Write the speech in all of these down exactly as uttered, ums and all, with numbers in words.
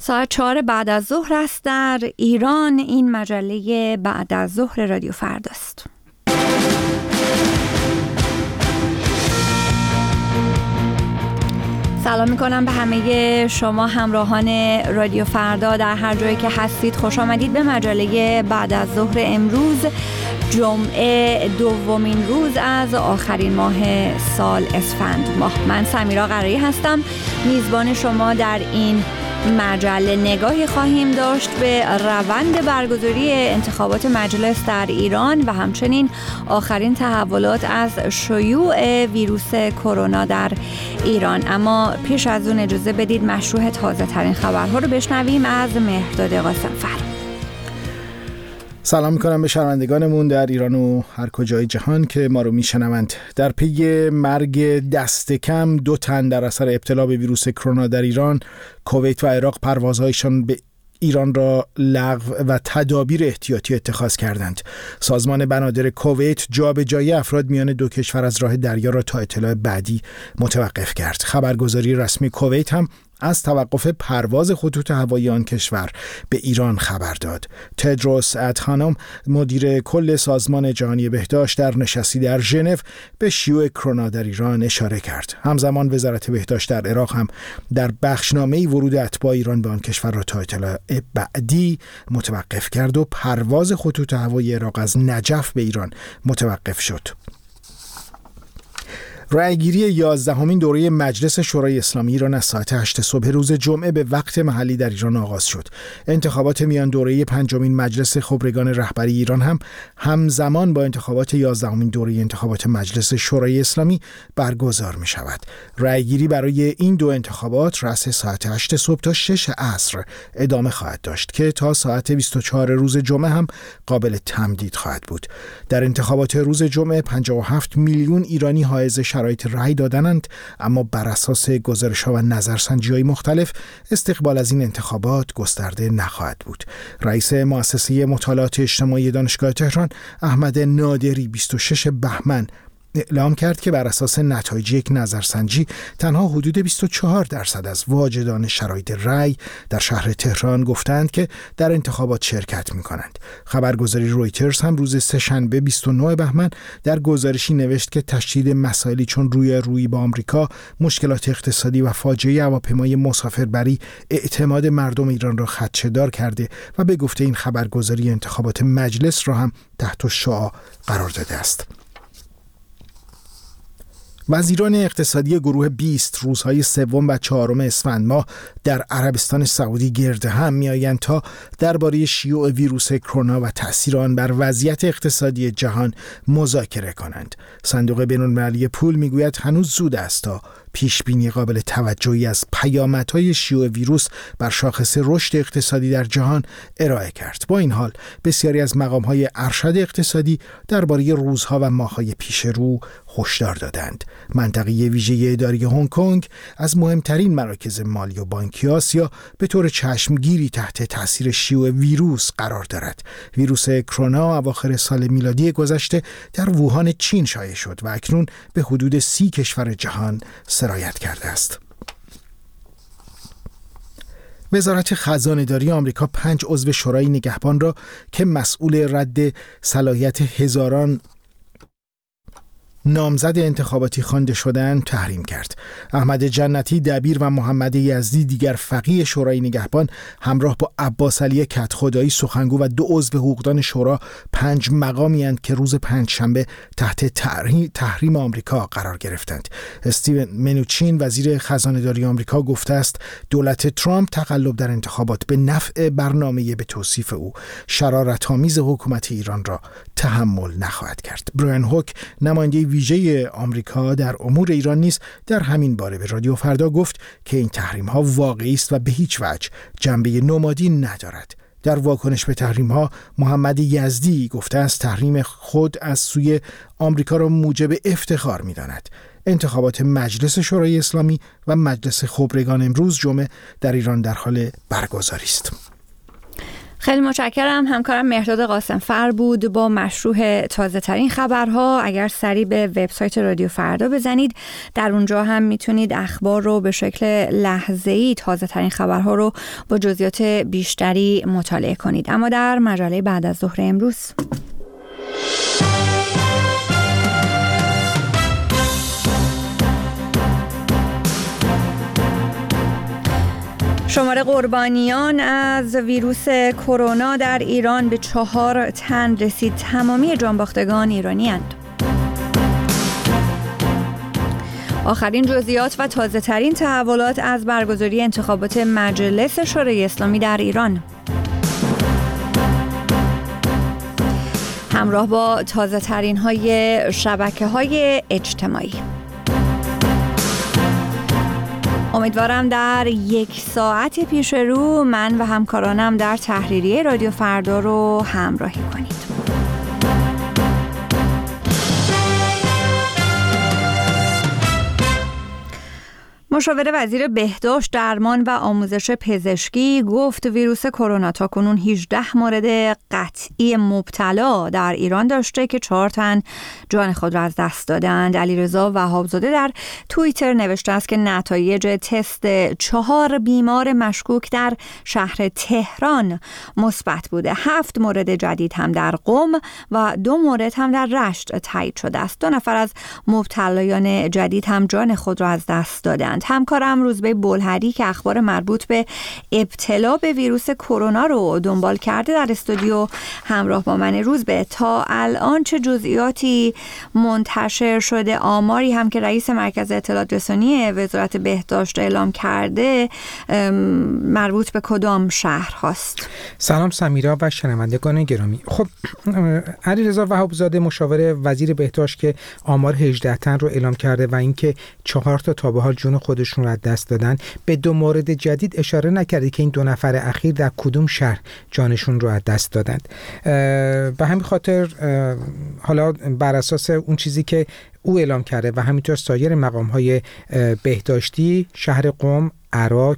ساعت چهار بعد از ظهر است در ایران. این مجله بعد از ظهر رادیو فرداست. سلام میکنم به همه شما همراهان رادیو فردا در هر جایی که هستید. خوش آمدید به مجله بعد از ظهر امروز جمعه دومین روز از آخرین ماه سال اسفند ماه. من سمیرا قرایی هستم میزبان شما در این مجله. نگاهی خواهیم داشت به روند برگزاری انتخابات مجلس در ایران و همچنین آخرین تحولات از شیوع ویروس کرونا در ایران. اما پیش از اون اجازه بدید مشروع تازه ترین خبرها رو بشنویم از مهرداد قاسمفر. سلام میکنم به شنوندگانمون در ایران و هر کجای جهان که ما رو میشنوند. در پی مرگ دست کم دو تن در اثر ابتلا به ویروس کرونا در ایران، کویت و عراق پروازهایشان به ایران را لغو و تدابیر احتیاطی اتخاذ کردند. سازمان بنادر کویت جابجایی افراد میان دو کشور از راه دریا را تا اطلاع بعدی متوقف کرد. خبرگزاری رسمی کویت هم از توقف پرواز خطوط هوایی آن کشور به ایران خبر داد. تدروس ادهانوم مدیر کل سازمان جهانی بهداشت در نشستی در ژنو به شیوع کرونا در ایران اشاره کرد. همزمان وزارت بهداشت در عراق هم در بخشنامه‌ای ورود اتباع ایران به آن کشور را تا اطلاع بعدی متوقف کرد و پرواز خطوط هوایی عراق از نجف به ایران متوقف شد. رأیگیری یازدهمین دوره مجلس شورای اسلامی ایران از ساعت هشت صبح روز جمعه به وقت محلی در ایران آغاز شد. انتخابات میان دوره پنجمین مجلس خبرگان رهبری ایران هم همزمان با انتخابات یازدهمین دوره انتخابات مجلس شورای اسلامی برگزار می شود. رأیگیری برای این دو انتخابات رأس ساعت هشت صبح تا شش عصر ادامه خواهد داشت که تا ساعت بیست و چهار روز جمعه هم قابل تمدید خواهد بود. در انتخابات روز جمعه پنجاه و هفت میلیون ایرانی حائز شرایط رأی دادند، اما بر اساس گزارش‌ها و نظرسنجی‌های مختلف استقبال از این انتخابات گسترده نخواهد بود. رئیس مؤسسه مطالعات اجتماعی دانشگاه تهران احمد نادری بیست و شش بهمن اعلام کرد که بر اساس نتایج یک نظرسنجی تنها حدود بیست و چهار درصد از واجدان شرایط رأی در شهر تهران گفتند که در انتخابات شرکت می‌کنند. خبرگزاری رویترز هم روز سه‌شنبه بیست و نه بهمن در گزارشی نوشت که تشدید مسائلی چون روی روی با آمریکا، مشکلات اقتصادی و فاجعه هواپیمای مسافربری اعتماد مردم ایران را خدشه‌دار کرده و به گفته این خبرگزاری انتخابات مجلس را هم تحت شعاع قرار داده است. وزیران اقتصادی گروه بیست روزهای سوم و چهارم اسفند ماه در عربستان سعودی گرد هم می‌آیند تا درباره شیوع ویروس کرونا و تأثیر آن بر وضعیت اقتصادی جهان مذاکره کنند. صندوق بین‌المللی پول می‌گوید هنوز زود است تا پیشبینی قابل توجهی از پیامدهای شیوع ویروس بر شاخص رشد اقتصادی در جهان ارائه کرد. با این حال بسیاری از مقام‌های ارشد اقتصادی درباره روزها و ماه‌های پیش رو هشدار دادند. منطقه ویژه اداری هنگ کنگ از مهمترین مراکز مالی و بانکی آسیا به طور چشمگیری تحت تاثیر شیوع ویروس قرار دارد. ویروس کرونا اواخر سال میلادی گذشته در ووهان چین شایع شد و اکنون به حدود سی کشور جهان سرایت کرده است. وزارت خزانه‌داری آمریکا پنج عضو شورای نگهبان را که مسئول رد صلاحیت هزاران نامزد انتخاباتی خوانده شدند تحریم کرد. احمد جنتی دبیر و محمد یزدی دیگر فقیه شورای نگهبان همراه با عباس علی کدخدایی سخنگو و دو عضو حقوقدان شورا پنج مقامی اند که روز پنجشنبه تحت تحریم آمریکا قرار گرفتند. استیون منوچین وزیر خزانه‌داری آمریکا گفته است دولت ترامپ تقلب در انتخابات به نفع برنامه به توصیف او شرارت‌آمیز حکومت ایران را تحمل نخواهد کرد. برایان هوک نماینده ویژه آمریکا در امور ایران نیز در همین باره به رادیو فردا گفت که این تحریم ها واقعی است و به هیچ وجه جنبه نمادی ندارد. در واکنش به تحریم ها محمد یزدی گفته است تحریم خود از سوی آمریکا را موجب افتخار می داند. انتخابات مجلس شورای اسلامی و مجلس خبرگان امروز جمعه در ایران در حال برگزاری است. خیلی متشکرم. همکارم مهرداد قاسمفر بود با مشروع تازه ترین خبرها. اگر سری به وبسایت رادیو فردا بزنید، در اونجا هم میتونید اخبار رو به شکل لحظه‌ای، تازه ترین خبرها رو با جزئیات بیشتری مطالعه کنید. اما در مجله بعد از ظهر امروز، شمار قربانیان از ویروس کرونا در ایران به چهار تن رسید. تمامی جانباختگان ایرانی‌اند. آخرین جزئیات و تازه ترین تحولات از برگزاری انتخابات مجلس شورای اسلامی در ایران. همراه با تازه ترین های شبکه های اجتماعی. امیدوارم در یک ساعت پیش رو من و همکارانم در تحریریه رادیو فردا رو همراهی کنید. مشاور وزیر بهداشت، درمان و آموزش پزشکی گفت ویروس کرونا تاکنون هجده مورد قطعی مبتلا در ایران داشته که چهار تن جان خود را از دست دادند. علیرضا وهابزاده در توییتر نوشته است که نتایج تست چهار بیمار مشکوک در شهر تهران مثبت بوده. هفت مورد جدید هم در قم و دو مورد هم در رشت تایید شده است. دو نفر از مبتلایان جدید هم جان خود را از دست دادند. همکارم روزبه بلهری که اخبار مربوط به ابتلا به ویروس کرونا رو دنبال کرده در استودیو همراه با من. روزبه، تا الان چه جزئیاتی منتشر شده؟ آماری هم که رئیس مرکز اطلاعات رسانی وزارت بهداشت اعلام کرده مربوط به کدام شهر هاست؟ سلام سمیرا و شنوندگان گرامی. خب علیرضا وهابزاده مشاور وزیر بهداشت که آمار هجده تن رو اعلام کرده و اینکه چهار تا تا به حال جون خودشون رو از دست دادن، به دو مورد جدید اشاره نکرده که این دو نفر اخیر در کدوم شهر جانشون رو از دست دادند. به همین خاطر حالا بر اساس اون چیزی که او اعلام کرده و همینطور سایر مقام‌های بهداشتی، شهر قم، عراق،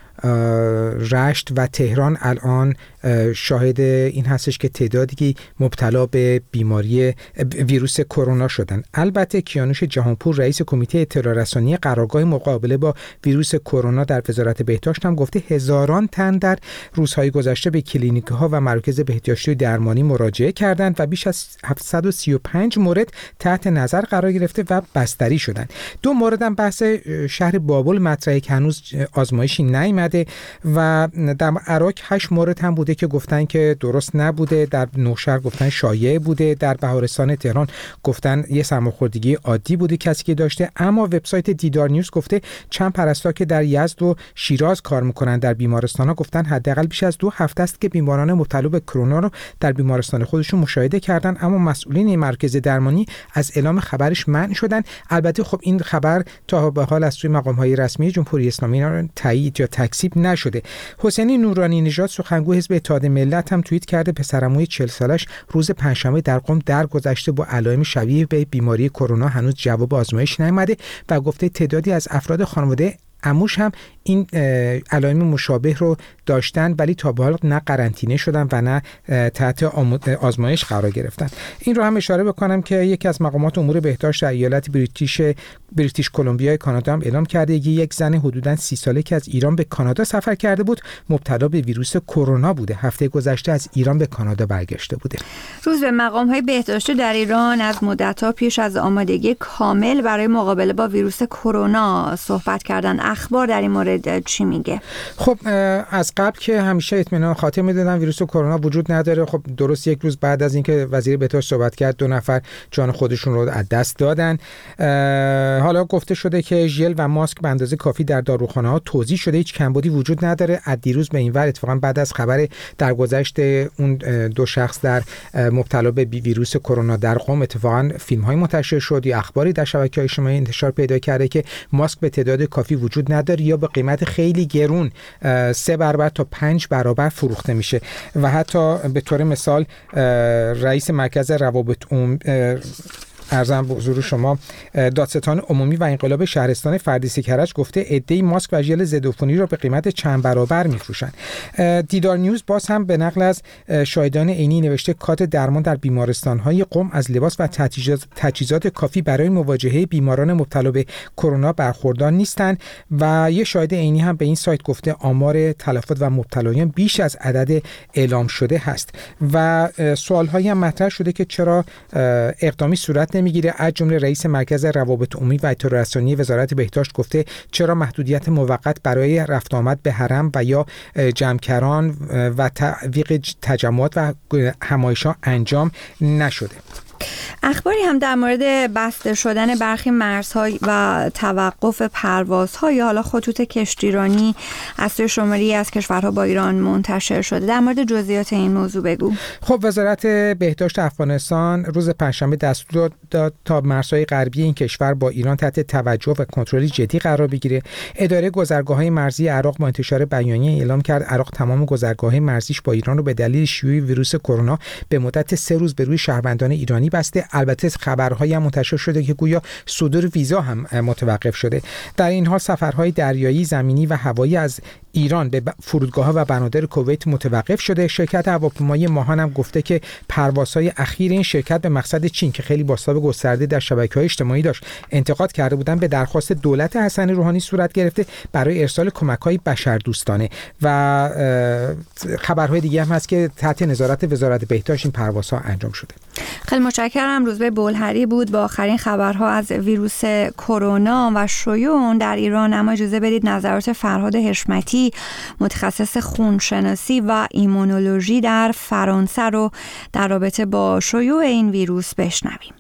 رشت و تهران الان شاهد این هستش که تعدادی مبتلا به بیماری ویروس کرونا شدن. البته کیانوش جهانپور رئیس کمیته اطلاع رسانی قرارگاه مقابله با ویروس کرونا در وزارت بهداشت هم گفته هزاران تن در روزهای گذشته به کلینیک‌ها و مراکز بهداشتی و درمانی مراجعه کردند و بیش از هفتصد و سی و پنج مورد تحت نظر قرار گرفته و بستری شدند. دو مورد هم بحث شهر بابل مطرحه که هنوز آزمایشی نیامده و در عراق هشت مورد هم بوده که گفتن که درست نبوده، در نوشهر گفتن شایع بوده، در بهارستان تهران گفتن یه سرماخوردگی عادی بوده کسی که داشته. اما وبسایت دیدار نیوز گفته چند پرستار که در یزد و شیراز کار میکنن در بیمارستان‌ها گفتن حداقل بیش از دو هفته است که بیماران مبتلا به کرونا رو در بیمارستان خودشون مشاهده کردن، اما مسئولین این مرکز درمانی از اعلام خبرش منع شدن. البته خب این خبر تا به حال از سوی مقام‌های رسمی جمهوری اسلامی تایید یا تکذیب نشده. حسینی نورانی نژاد سخنگوی حزب اتحاد ملت هم توییت کرده پسرعموی چهل سالش روز پنجشنبه در قم درگذشته با علائم شبیه به بیماری کرونا، هنوز جواب آزمایش نیامده و گفته تعدادی از افراد خانواده عموش هم این علائم مشابه رو داشتن ولی تا به حال نه قرنطینه شدن و نه تحت آزمایش قرار گرفتن. این رو هم اشاره بکنم که یکی از مقامات امور بهداشت در ایالت بریتیش بریتیش کلمبیا کانادا هم اعلام کرده که یک زن حدوداً سی ساله که از ایران به کانادا سفر کرده بود مبتلا به ویروس کرونا بوده. هفته گذشته از ایران به کانادا برگشته بوده. روز به مقام‌های بهداشتی در ایران از مدت‌ها پیش از آمادگی کامل برای مقابله با ویروس کرونا صحبت کردن. اخبار در این مورد چی میگه؟ خب از قبل که همیشه اطمینان خاطر میدادن ویروس کرونا وجود نداره. خب درست یک روز بعد از اینکه وزیر بهداشت صحبت کرد دو نفر جان خودشون رو از دست دادن. حالا گفته شده که ژل و ماسک به اندازه کافی در داروخانه‌ها توزیع شده، هیچ کمبودی وجود نداره. از دیروز به این ور اتفاقا بعد از خبر درگذشت اون دو شخص در مبتلا به ویروس کرونا در قم اتفاقا فیلم‌های منتشر شد یا اخباری در شبکه‌های اجتماعی انتشار پیدا کرده که ماسک به تعداد کافی وجود نداره یا به قیمت خیلی گرون سه برابر تا پنج برابر فروخته میشه و حتی به طور مثال رئیس مرکز روابط عمومی ارزم به حضور شما دادستان عمومی و انقلاب شهرستان فردیسی کرج گفته عده‌ای ماسک و ژل ضدعفونی را به قیمت چند برابر می‌فروشند. دیدار نیوز باز هم به نقل از شاهدان عینی نوشته کادر درمان در بیمارستان‌های قم از لباس و تجهیزات, تجهیزات کافی برای مواجهه بیماران مبتلا به کرونا برخوردار نیستند و یه شاهد عینی هم به این سایت گفته آمار تلفات و مبتلایان بیش از عدد اعلام شده هست و سوال‌هایی هم مطرح شده که چرا اقدامی صورت نمیگیره. از جمله رئیس مرکز روابط عمومی و اطلاعات رسانی وزارت بهداشت گفته چرا محدودیت موقت برای رفت آمد به حرم و یا جمع‌کران و تعویق تجمعات و همایش‌ها انجام نشده. اخباری هم در مورد بسته شدن برخی مرزها و توقف پروازها یا حالا خطوط کشتیرانی از سوی شماری از کشورها با ایران منتشر شده. در مورد جزئیات این موضوع بگو. خب وزارت بهداشت افغانستان روز پنجشنبه دستور داد تا مرزهای غربی این کشور با ایران تحت توجه و کنترل جدی قرار بگیره. اداره گذرگاه‌های مرزی عراق با انتشار بیانیه اعلام کرد عراق تمام گذرگاه‌های مرزیش با ایران رو به دلیل شیوع ویروس کرونا به مدت سه روز به روی شهروندان ایرانی بسته. البته خبرهایی هم منتشر شده که گویا صدور ویزا هم متوقف شده. در این حال سفرهای دریایی، زمینی و هوایی از ایران به فرودگاه‌ها و بنادر کویت متوقف شده. شرکت هواپیمایی ماهان هم گفته که پروازهای اخیر این شرکت به مقصد چین که خیلی بازتاب گسترده در شبکه‌های اجتماعی داشت انتقاد کرده بودن به درخواست دولت حسن روحانی صورت گرفته برای ارسال کمک‌های بشردوستانه و خبرهای دیگه هم هست که تحت نظارت وزارت بهداشت این پروازها انجام شده. خیلی متشکرم. روزبه بولهری بود با آخرین خبرها از ویروس کرونا و شیوع در ایران. اما اجازه بدید نظرات فرهاد حشمتی متخصص خونشناسی و ایمونولوژی در فرانسه رو در رابطه با شیوع این ویروس بشنویم.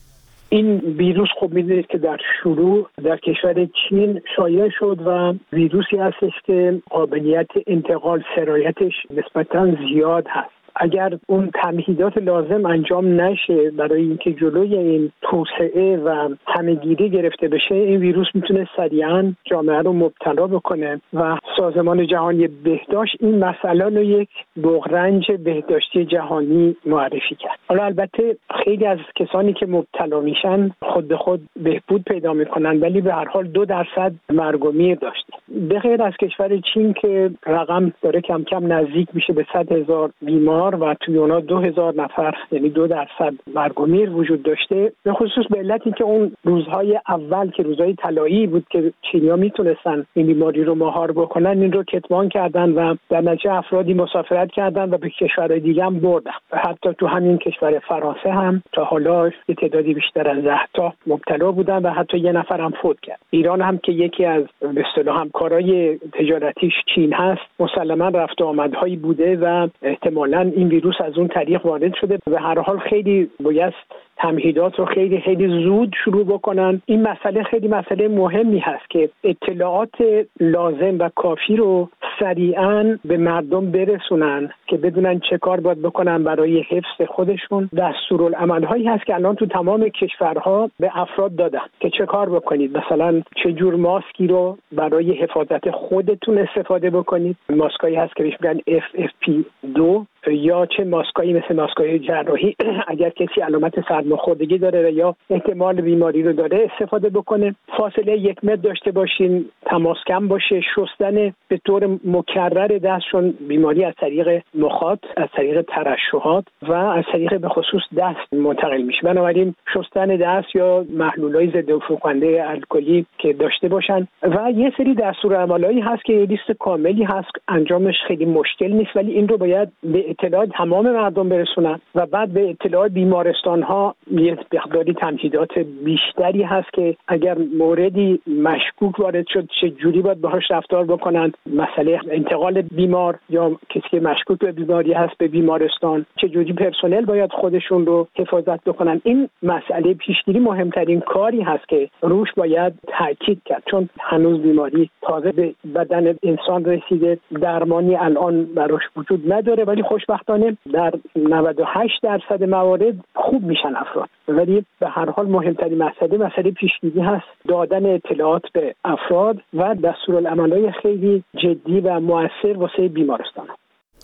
این ویروس خب می‌دونید که در شروع در کشور چین شایع شد و ویروسی هستش که قابلیت انتقال سرایتش نسبتاً زیاد هست. اگر اون تمهیدات لازم انجام نشه برای اینکه جلوی این توسعه و همه‌گیری گرفته بشه، این ویروس میتونه سریعا جامعه رو مبتلا بکنه و سازمان جهانی بهداشت این مسئله رو یک بغرنج بهداشتی جهانی معرفی کرد. حالا البته خیلی از کسانی که مبتلا میشن خود به خود بهبود پیدا میکنن، ولی به هر حال دو درصد مرگ و میر داشته. به غیر از کشور چین که رقم داره کم کم نزدیک میشه به صد هزار بیمار و توی اونا دو هزار نفر یعنی دو درصد مرگ و میر وجود داشته، به خصوص به علت اینکه اون روزهای اول که روزهای طلایی بود که چینی‌ها میتونستن این بیماری رو مهار بکنن، این رو کتمان کردن و در نتیجه افرادی مسافرت کردن و به کشورهای دیگه هم بردن. حتی تو همین کشور فرانسه هم تا حالا یه تعدادی بیشتر از ده تا مبتلا بودن و حتی یه نفر هم فوت کرد. ایران هم که یکی از به اصطلاح همکارای تجارتیش چین هست، مسلماً رفت و آمدهایی بوده و احتمالاً این ویروس از اون طریق وارد شده. به هر حال خیلی باید تمهیدات رو خیلی خیلی زود شروع بکنن. این مسئله خیلی مسئله مهمی هست که اطلاعات لازم و کافی رو سریعاً به مردم برسونن که بدونن چه کار باید بکنن برای حفظ خودشون. دستورالعمل‌هایی هست که الان تو تمام کشورها به افراد دادن که چه کار بکنید. مثلا چه جور ماسکی رو برای حفاظت خودتون استفاده بکنید. ماسکایی هست که بهش میگن اف اف پی دو یا چه ماسکایی مثل ماسکای جراحی اگر کسی علامت سرماخوردگی داره یا احتمال بیماری رو داره استفاده بکنه. فاصله یک متر داشته باشین، تماس کم باشه، شستن به طور مکرر دست، چون بیماری از طریق مخاط، از طریق ترشحات و از طریق به خصوص دست منتقل میشه. بنابراین شستن دست یا محلولای ضد عفونی الکلی که داشته باشن و یه سری دستورالعملایی هست که لیست کاملی هست، انجامش خیلی مشکل نیست، ولی این رو باید به اطلاع تمام مردم برسونن و بعد به اطلاع بیمارستان ها یه مقداری تمهیدات بیشتری هست که اگر موردی مشکوک وارد شد چه جوری باید باهاش رفتار بکنن. مسئله انتقال بیمار یا کسی که مشکوک به بیماری هست به بیمارستان، چه جوری پرسنل باید خودشون رو حفاظت بکنن. این مسئله پیشگیری مهمترین کاری هست که روش باید تاکید کرد، چون هنوز بیماری تازه به بدن انسان رسیده، درمانی الان براش وجود نداره، ولی خوشبختانه در نود و هشت درصد موارد خوب میشن افراد. ولی به هر حال مهمترین مسئله مسئله پیشگیری هست، دادن اطلاعات به افراد و دستورالعمل‌های خیلی جدی و مؤثر واسه بیمارستان.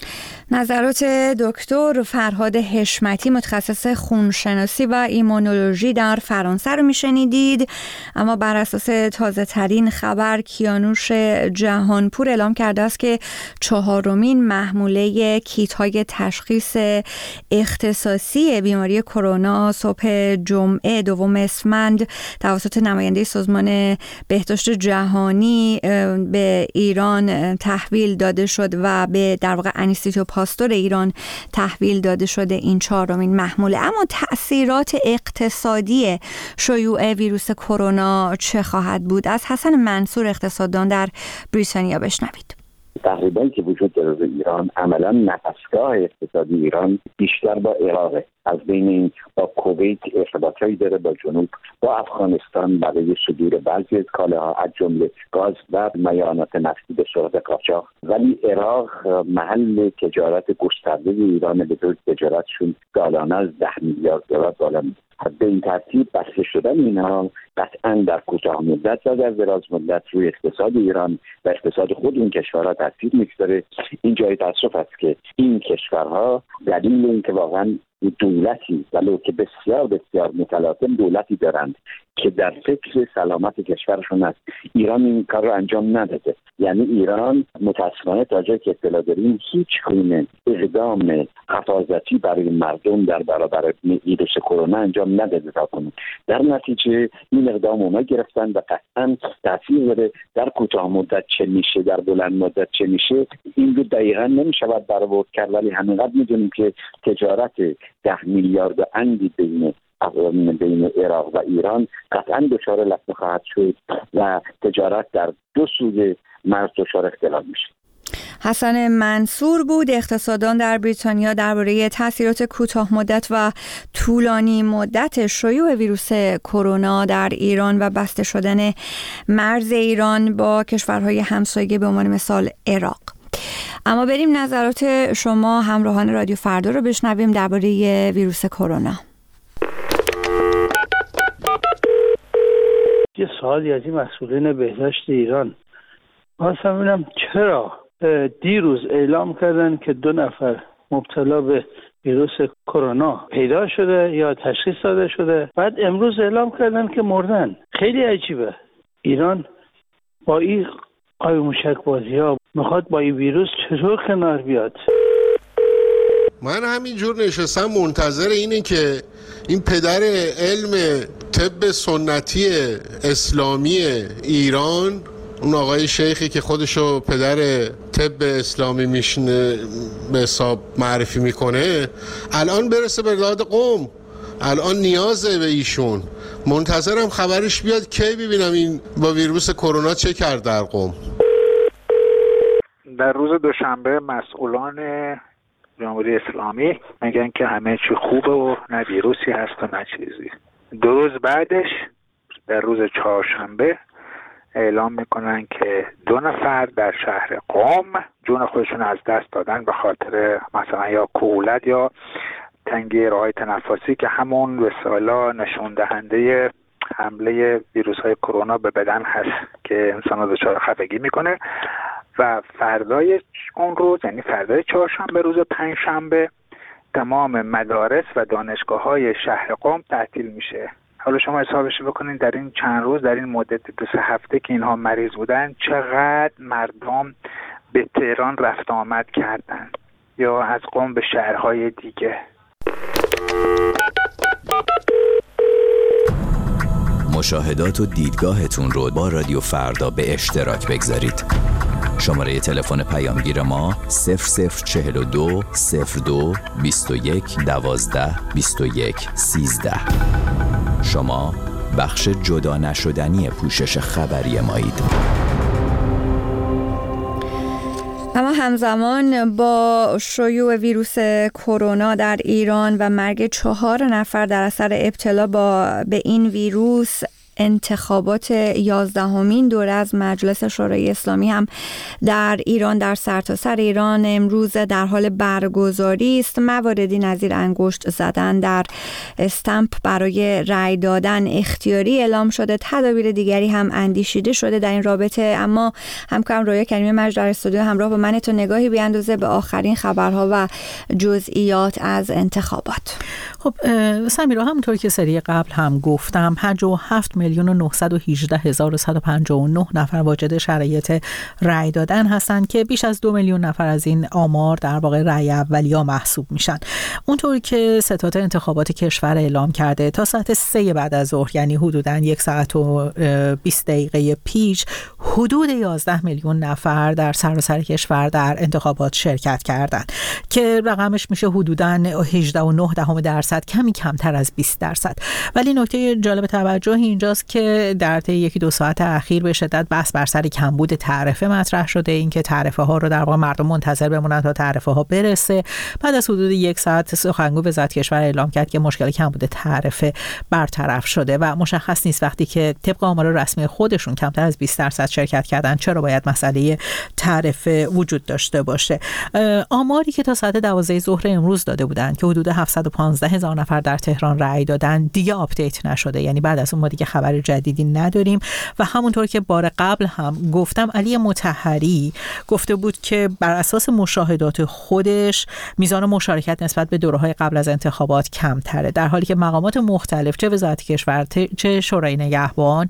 نظرات دکتر فرهاد حشمتی متخصص خونشناسی و ایمونولوژی در فرانسه رو میشنیدید. اما بر اساس تازه ترین خبر کیانوش جهانپور اعلام کرده است که چهارمین محموله کیت های تشخیص اختصاصی بیماری کرونا صبح جمعه دوم اسفند توسط نماینده سازمان بهداشت جهانی به ایران تحویل داده شد و به در واقع انستیتو پاستور ایران تحویل داده شده این چهارمین محموله. اما تأثیرات اقتصادی شیوع ویروس کرونا چه خواهد بود؟ از حسن منصور اقتصاددان در بریتانیا بشنوید. تقریباً که وجود داره در ایران، عملاً نفسگاه اقتصادی ایران بیشتر با عراقه. از بین این با کویت ارتباطایی داره، با جنوب، با افغانستان برای صدور بعضی از کالاها از جمله گاز و میانات نفتی به صورت قاچاق. ولی عراق محل تجارت گسترده ایران، به طور تجارتشون سالانه از ده میلیارد دلار بالا میره. به این ترتیب بسته شدن اینها قطعاً در کوتاه مدت و در دراز مدت روی اقتصاد ایران و اقتصاد خود این کشورها تاثیر میگذاره. این جای تاسف است که این کشورها دلیل اینکه واقعاً دولتی ولو که بسیار بسیار متلاطم دولتی دارند که در فکر سلامت کشورشون است، ایران این کار رو انجام نداده. یعنی ایران متاسفانه تا جایی که اطلاع داریم هیچ گونه اقدام حفاظتی برای مردم در برابر ویروس کرونا انجام نداده تا کنون. در نتیجه این اقدام اونا گرفتن و قطعا تاثیر داره. در کوتاه مدت چه میشه، در بلند مدت چه میشه، این رو دقیقا نمیشود برآورد کرد، ولی همینقدر میدونیم که تجارت ده میلیارد اندی بین بین عراق و ایران قطعا دچار لطمه خواهد شد و تجارت در دو سوی مرز دچار اختلال میشه. حسن منصور بود اقتصاددان در بریتانیا درباره تاثیرات کوتاه مدت و طولانی مدت شیوع ویروس کرونا در ایران و بسته شدن مرز ایران با کشورهای همسایه به عنوان مثال عراق. اما بریم نظرات شما همراهان رادیو فردا رو بشنویم درباره ویروس کرونا. یه سوالی از این مسئولین بهداشت ایران، خواستم ببینم چرا دیروز اعلام کردن که دو نفر مبتلا به ویروس کرونا پیدا شده یا تشخیص داده شده، بعد امروز اعلام کردن که مردن. خیلی عجیبه. ایران با این قای موشک بازی ها میخواد با این ویروس چطور کنار بیاد؟ من همینجور نشستم منتظر اینه که این پدر علم طب سنتی اسلامی ایران، اون آقای شیخی که خودشو پدر طب اسلامی میشنه به حساب معرفی میکنه، الان برسه به داد قم. الان نیازه به ایشون. منتظرم خبرش بیاد کی ببینم این با ویروس کرونا چه کرد در قم. در روز دوشنبه مسئولان جمهوری اسلامی میگن که همه چی خوبه و نه ویروسی هست و نه چیزی. دو روز بعدش در روز چهارشنبه اعلام میکنن که دو نفر در شهر قم جون خودشون از دست دادن به خاطر مثلا یا کهولت یا تنگی راههای تنفسی که همون به اصطلاح نشون دهنده حمله ویروس های کرونا به بدن هست که انسان رو دچار خفگی میکنه. و فردای اون روز، یعنی فردای چهارشنبه روز پنجشنبه، تمام مدارس و دانشگاه های شهر قم تعطیل میشه. حالا شما حسابش بکنین در این چند روز، در این مدت دو سه هفته که اینها مریض بودن، چقدر مردم به تهران رفت آمد کردن یا از قم به شهرهای دیگه. مشاهدات و دیدگاهتون رو با رادیو فردا به اشتراک بگذارید. شماره تلفن پیامگیر ما صفر صفر چهل و دو صفر دو بیست و یک دوازده بیست و یک سیزده. شما بخش جدا نشدنی پوشش خبری مایید. اما همزمان با شیوع ویروس کرونا در ایران و مرگ چهار نفر در اثر ابتلا با به این ویروس، انتخابات یازدهمین دوره از مجلس شورای اسلامی هم در ایران در سرتاسر ایران امروز در حال برگزاری است. مواردی نظیر انگشت زدن در استمپ برای رأی دادن اختیاری اعلام شده. تدابیر دیگری هم اندیشیده شده در این رابطه، اما همکارم رویا کریمی مجد در استودیو همراه با من تا نگاهی بیاندازه به آخرین خبرها و جزئیات از انتخابات. خب سمیرا، همونطور که سری قبل هم گفتم پنجاه و هفت میلیون و نهصد و هجده هزار و صد و پنجاه و نه نفر واجد شرایط رأی دادن هستند که بیش از دو میلیون نفر از این آمار در واقع رأی اولیا محسوب میشن. اونطور که ستاد انتخابات کشور اعلام کرده تا ساعت سه بعد از ظهر، یعنی حدوداً یک ساعت و بیست دقیقه پیش، حدود یازده میلیون نفر در سراسر کشور در انتخابات شرکت کردند که رقمش میشه حدوداً هجده و نه دهم درصد، کمی کمتر از بیست درصد. ولی نکته جالب توجه اینجاست که در طی یکی دو ساعت اخیر به شدت بحث بر سر کمبود تعرفه مطرح شده، اینکه تعرفه ها رو در واقع مردم منتظر بمونن تا تعرفه ها برسه. بعد از حدود یک ساعت سخنگوی وزارت کشور اعلام کرد که مشکل کمبود تعرفه برطرف شده و مشخص نیست وقتی که طبق آمار رسمی خودشون کمتر از بیست درصد شرکت کردن چرا باید مسئله تعرفه وجود داشته باشه. آماری که تا ساعت دوازده ظهر امروز داده بودند که حدود هفتصد و پانزده هزار نفر در تهران رأی دادن دیگه آپدیت نشده، یعنی بعد از اون ما دیگه خبر جدیدی نداریم. و همونطور که بار قبل هم گفتم، علی مطهری گفته بود که بر اساس مشاهدات خودش میزان مشارکت نسبت به دوره‌های قبل از انتخابات کمتره، در حالی که مقامات مختلف چه وزارت کشور چه شورای نگهبان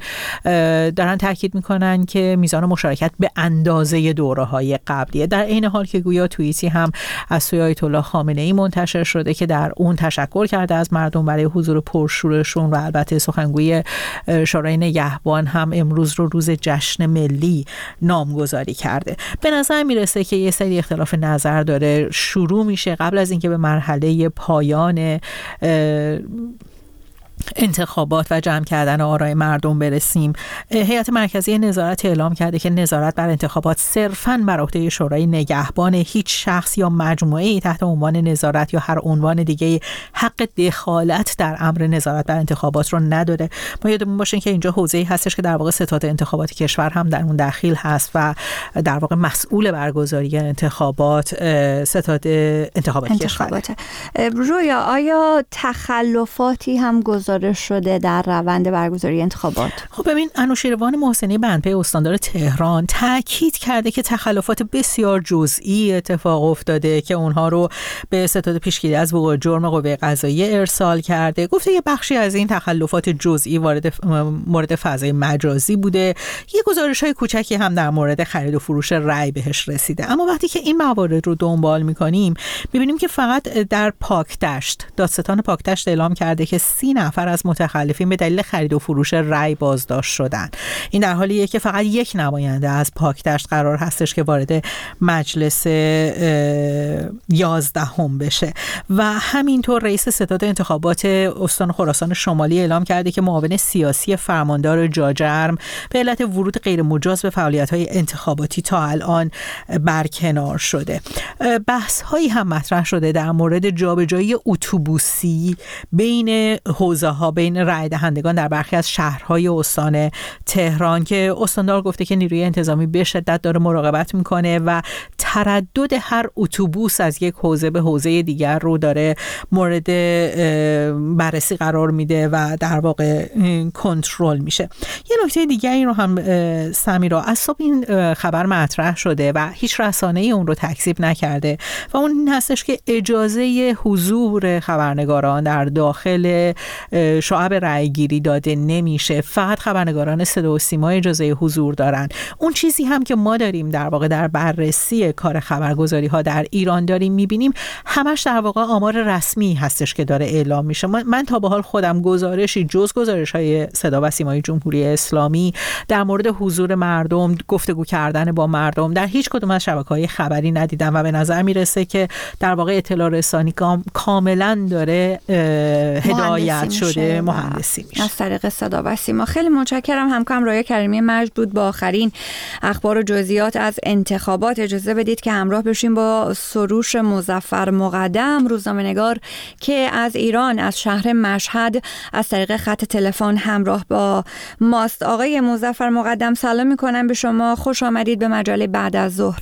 دارن تاکید میکنن که میزان مشارکت به اندازه دوره‌های قبلیه. در عین حال که گویا توییتی هم از سوی آیت الله خامنه‌ای منتشر شده که در اون تشکر کرده از مردم برای حضور پرشورشون و البته سخنگوی شورای نگهبان هم امروز رو روز جشن ملی نامگذاری کرده. به نظر میرسه که یه سری اختلاف نظر داره شروع میشه قبل از اینکه به مرحله پایان انتخابات و جمع کردن آرای مردم برسیم. هیئت مرکزی نظارت اعلام کرده که نظارت بر انتخابات صرفاً بر عهده شورای نگهبان، هیچ شخص یا مجموعه‌ای تحت عنوان نظارت یا هر عنوان دیگه حق دخالت در امر نظارت بر انتخابات رو نداره. ما یادمون باشه که اینجا حوزه‌ای هستش که در واقع ستاد انتخابات کشور هم در اون داخل هست و در واقع مسئول برگزاری انتخابات ستاد انتخابات, انتخابات. کشور. رویا، آیا تخلفاتی هم گزارش شده در روند برگزاری انتخابات؟ خب ببین، انوشیروان محسنی بندپی استاندار تهران تاکید کرده که تخلفات بسیار جزئی اتفاق افتاده که اونها رو به ستاد پیشگیری از وقوع جرم قوه قضاییه ارسال کرده. گفته یه بخشی از این تخلفات جزئی وارد مورد فضای مجازی بوده. یه گزارش‌های کوچکی هم در مورد خرید و فروش رأی بهش رسیده. اما وقتی که این موارد رو دنبال می‌کنیم می‌بینیم که فقط در پاکدشت دادستان پاکدشت اعلام کرده که سی نفر از متخلفین به دلیل خرید و فروش رأی بازداشت شدن. این در حالیه که فقط یک نماینده از پاکدشت قرار هستش که وارد مجلس یازدهم بشه. و همینطور رئیس ستاد انتخابات استان خراسان شمالی اعلام کرده که معاون سیاسی فرماندار جاجرم به علت ورود غیر مجاز به فعالیت‌های انتخاباتی تا الان برکنار شده. بحث‌هایی هم مطرح شده در مورد جابجایی اتوبوسی بین حوزه ها بین رای دهندگان در برخی از شهرهای استان تهران که استاندار گفته که نیروی انتظامی به شدت داره مراقبت میکنه و تردد هر اتوبوس از یک حوزه به حوزه دیگر رو داره مورد بررسی قرار میده و در واقع کنترل میشه. یه نکته دیگری رو هم سمیرا، از صبح این خبر مطرح شده و هیچ رسانه‌ای اون رو تکذیب نکرده و اون این هستش که اجازه حضور خبرنگاران در داخل شعب رأیگیری داده نمیشه. فقط خبرنگاران صدا و سیما اجازه حضور دارن. اون چیزی هم که ما داریم در واقع در بررسی کار خبرگزاری ها در ایران داریم میبینیم همش در واقع آمار رسمی هستش که داره اعلام میشه. من تا به حال خودم گزارشی جز گزارش های صدا و سیمای جمهوری اسلامی در مورد حضور مردم، گفتگو کردن با مردم در هیچ کدوم از شبکه‌های خبری ندیدم و به نظر میرسه که در واقع اطلاع رسانی کاملا داره هدایت شده شده مهندسی میشه. از طریق صدا و سیما. خیلی متشکرم. همکارم رایه کریمی مجد بود با آخرین اخبار و جزئیات از انتخابات. اجازه بدید که همراه بشیم با سروش مظفر مقدم، روزنامه‌نگار که از ایران، از شهر مشهد، از طریق خط تلفن همراه با ماست. آقای مظفر مقدم سلام میکنم به شما، خوش آمدید به مجله بعد از ظهر.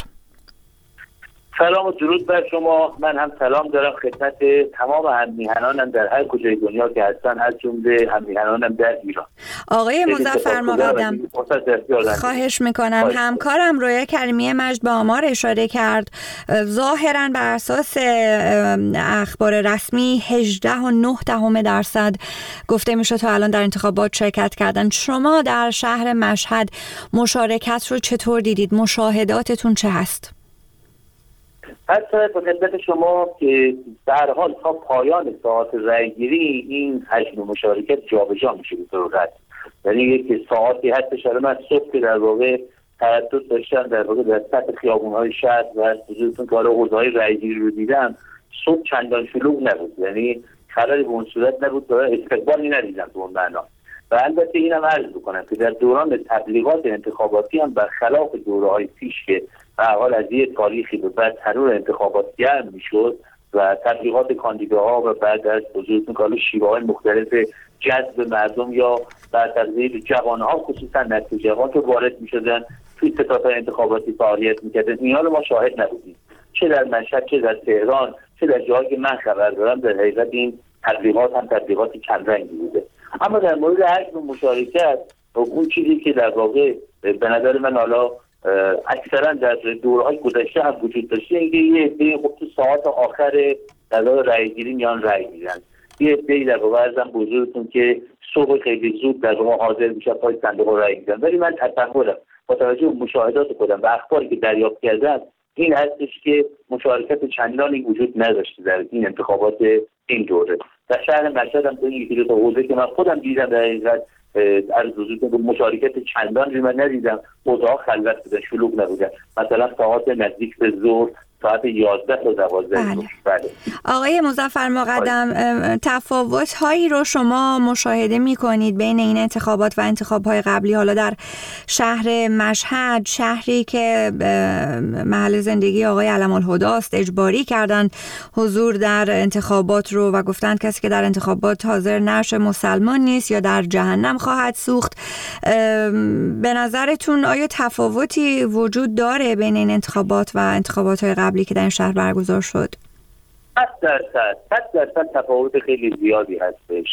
سلام و درود بر شما. من هم سلام دارم خدمت تمام هم‌میهنانم در هر کجای دنیا که هستن، از جمله هم‌میهنانم در ایران. آقای مظفر مقدم خواهش میکنم. همکارم رویا کریمی مجد به آمار اشاره کرد. ظاهرا بر اساس اخبار رسمی هجده و نه دهم درصد گفته میشه تا الان در انتخابات شرکت کردن. شما در شهر مشهد مشارکت رو چطور دیدید؟ مشاهداتتون چه هست؟ حتی به خدمت شما که در حال تا پایان ساعت رأیگیری این حجم مشارکت جابجا میشه به طور رسمی. یعنی یک ساعتی هستش. من صبح که در واقع تردد داشتم در واقع در سطح خیابون‌های شهر و حضورتون که حالا حوزه‌های رأیگیری رو دیدم، صبح چندان شلوغ نبود، یعنی خبری به اون صورت نبود، داره استقبالی ندیدم به اون معنا. و البته اینم عرض بکنم که در دوران تبلیغات انتخاباتی هم برخلاف دوره‌های پیش که به حال از یه تاریخی به بعد تنور انتخابات گرم میشد و تبلیغات کاندیداها و بعد از حضورتون که شیوه‌های مختلف جذب مردم یا بر تقدیر جوانها خصوصا نسل جوان که وارد میشدن توی ستادهای انتخاباتی فعالیت میکردن، اینا رو ما شاهد نبودیم، چه در مشهد، چه در تهران، چه در جایی که من خبر دارم. در حقیقت این تبلیغات هم تبلیغات کم رنگی بوده. اما در مورد حجم مشارکت، اون چیزی که در واقع به نظر من حالا اکثرا در دوره‌های گذشته هم وجود داشته، اینکه یه عده خب تو ساعات آخر در واقع رأیگیری میان رأی میدن، یه عده در واقع ارزم بزرگتون که صبح خیلی زود در واقع حاضر میشن پای صندوق رأی میدن. ولی من تصورم با توجه به مشاهدات خودم و اخباری که دریافت کردم این هستش که مشارکت چندانی وجود نداشته در این انتخابات این دوره. در شهر مشهد هم تو این یکی دو تا حوزه که من خودم دیدم در حقیقت از وجود مشارکت چندان رو من ندیدم، حوزه‌ها خلوت بودن، شلوغ نبودن. مثلا ساعات نزدیک به ظهر، ساعت یازده تا دوازده. بله. بله. آقای مظفر مقدم، تفاوت هایی رو شما مشاهده می کنید بین این انتخابات و انتخاب های قبلی؟ حالا در شهر مشهد، شهری که محل زندگی آقای علم الهدی است، اجباری کردند حضور در انتخابات رو و گفتند کسی که در انتخابات حاضر نشه مسلمان نیست یا در جهنم خواهد سوخت. به نظرتون آیا تفاوتی وجود داره بین این انتخابات و انتخابات های قبلی که در این شهر برگزار شد؟ صد درصد صد درصد تفاوت خیلی زیادی هستش.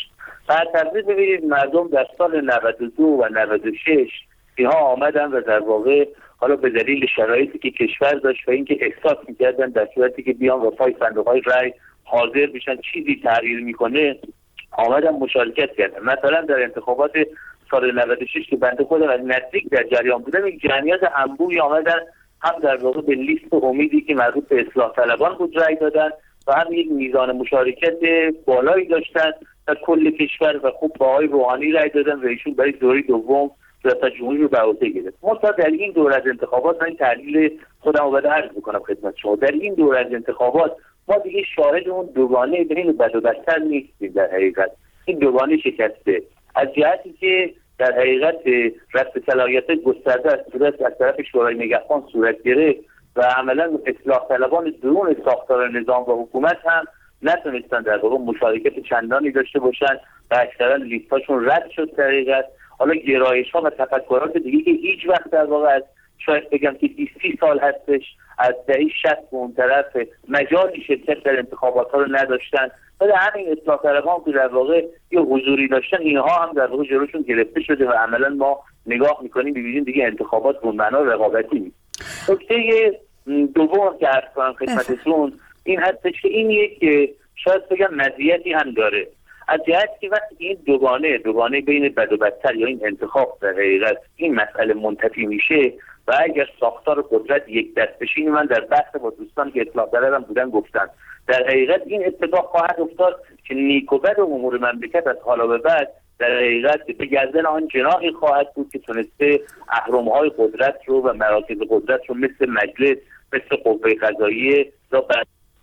فرض ببینید مردم در سال نود و دو و نود و شش اینها آمدن و در واقع حالا به دلیل شرایطی که کشور داشت و اینکه احساس می‌کردن در صورتی که بیان و پای صندوق‌های رای حاضر بشن چیزی تغییر میکنه، آمدن مشارکت کردن. مثلا در انتخابات سال نود و شش که بنده خودم از نزدیک در جریان بودم، یک جمعیت انبوهی آمدن هم در واقع به لیست امیدی که مربوط به اصلاح طلبان بود رای دادن و هم یک میزان مشارکت بالایی داشتن در کل کشور و خوب با آقای روحانی رای دادن و ایشون برای دوره دوم ریاست جمهوری رو به عهده گرفت. مثلا در این دوره از انتخابات من تحلیل خودم رو بده عرض میکنم خدمت شما. در این دوره از انتخابات ما دیگه شاهد اون دوگانه بین بد و بدتر نیستیم. در حقیقت این دوگانه شکسته از جهتی که در حقیقت رفع صلاحیت گسترده از صورت از طرف شورای نگهبان صورت گرفت و عملا اصلاح طلبان درون ساختار نظام و حکومت هم نتونستن در واقع مشارکت چندانی داشته باشن و اکثرا لیستاشون رد شد. در حقیقت حالا گرایش ها و تفکرات دیگه که هیچ وقت در واقع از شاید بگم که بیست سال هستش از دهه شصت به اون طرف مجالی شرکت در انتخابات ها رو نداشتن و در همین اصلاح طلبان که در واقع یه حضوری داشتن اینها هم در واقع جلوشون گرفته شده و عملا ما نگاه میکنیم ببینیم دیگه انتخابات به معنا رقابتی نیست. نکته دوم که عرض کنم خدمتتون این هستش که این یک شاید بگم مزیتی هم داره از جهتی که وقتی این دوگانه دوگانه بین بد و بدتر یا این انتخاب در حقیقت این مسئله منتفی میشه و اگر ساختار قدرت یک دست بشه، من در بحث با دوستان که اطلاع دارم بودن گفتن در حقیقت این اتفاق خواهد افتاد که نیک و بد امور مملکت از حالا به بعد در حقیقت به گردن آن جناحی خواهد بود که تونسته اهرم‌های قدرت رو و مراکز قدرت رو مثل مجلس، مثل قوه قضاییه را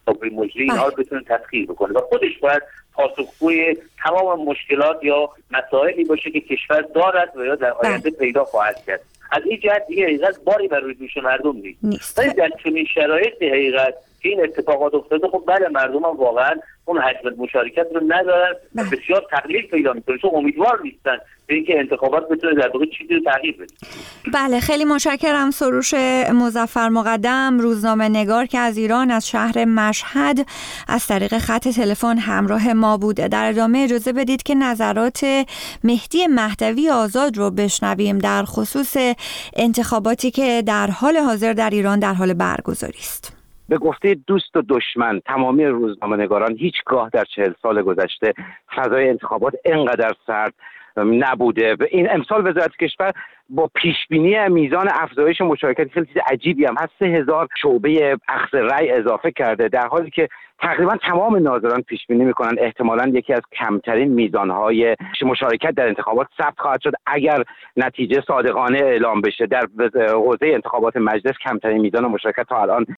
به مجری اینها رو بتونه تسخیر بکنه و خودش باید پاسخگوی تمام مشکلات یا مسائلی باشه که کشور دارد و یا در آینده پیدا خواهد کرد. از این جهت دیگه حقیقت باری بر روی دوش مردم نیست. ولی در چنین شرایطی حقیقت که این اتفاقات افتاده، خب بله مردم هم واقعا اون حجم مشارکت رو ندارن و بسیار تقلیل پیدا میکنه، چون امیدوار نیستن به اینکه انتخابات بتونه در واقع چیزی رو تغییر بده. بله خیلی متشکرم. سروش مظفر مقدم، روزنامه نگار که از ایران از شهر مشهد از طریق خط تلفن همراه ما بود. در ادامه اجازه بدید که نظرات مهدی مهدوی آزاد رو بشنویم در خصوص انتخاباتی که در حال حاضر در ایران در حال برگزاری است. به گفته دوست و دشمن تمامی روزنامه‌نگاران هیچگاه در چهل سال گذشته فضای انتخابات اینقدر سرد نبوده. این امسال وزارت کشور با پیشبینی میزان افزایش مشارکت خیلی چیز عجیبی هم هست، سه هزار شعبه اخذ رأی اضافه کرده، در حالی که تقریبا تمام ناظران پیش بینی میکنن احتمالاً یکی از کمترین میزانهای مشارکت در انتخابات ثبت خواهد شد اگر نتیجه صادقانه اعلام بشه. در حوزه انتخابات مجلس کمترین میزان مشارکت تا الان